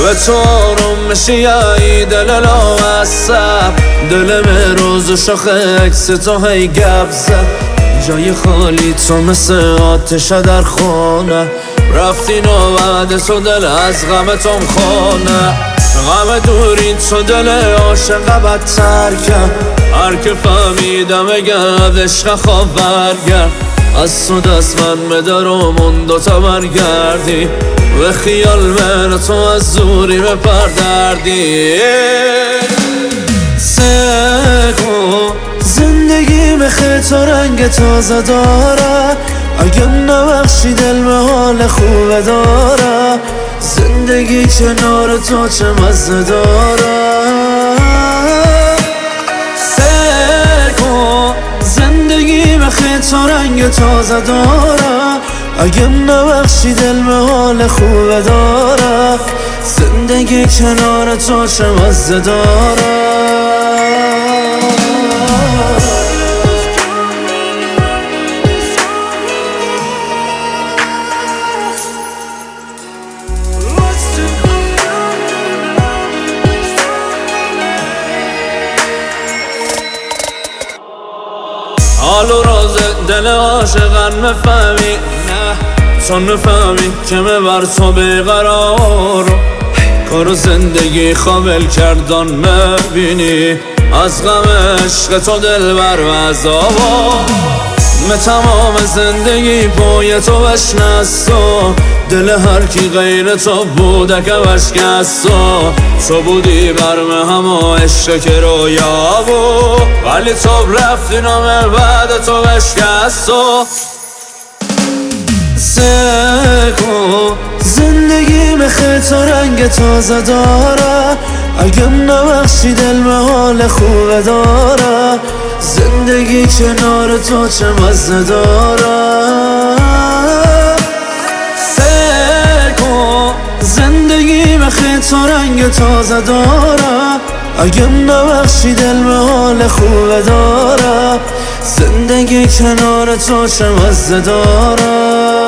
به تو آروم میشی دل لاغصب دل روز و شاخ عکس تو هی گپ زد جای خالی تو مثل آتش در خانه رفتی نوبت تو دل از غم توم خانه غم دوری تو دل عاشق بدتر کرد هر که فهمیدم اگر عشق خواب برگرد از تو دست من بدار و من دوتا برگردی و خیال من تو از زوری بپردردی سکو زندگی خیلی تو رنگ تازه داره اگه نبخشی دل به حال خوبه داره زندگی کنار تو چه مزه داره سکو زندگی خیلی تو رنگ تازه داره اگه نبخشی دل به حال خوبه داره زندگی کنار تو چه مزه داره حال و راز دل عاشقان مفهمی نه تو نفهمی که بر تو بیقرار کارو زندگی قابل کردن مبینی از غم عشق تو دل بر و عذابا تمام زندگی پای تو بشنستو دل هر کی غیر تو بوده که بشکستو تو بودی برم همه عشق که رویا بود ولی تو رفتی نامه بعد تو بشکستو سکو زندگی خیلی تو رنگ تازه داره اگه نبخشی دل به حال خوبه داره زندگی کنار تو چه مزه داره سکو زندگی خیلی تو رنگ تازه داره اگه نبخشی دل به حال خوبه داره زندگی کنار تو چه مزه داره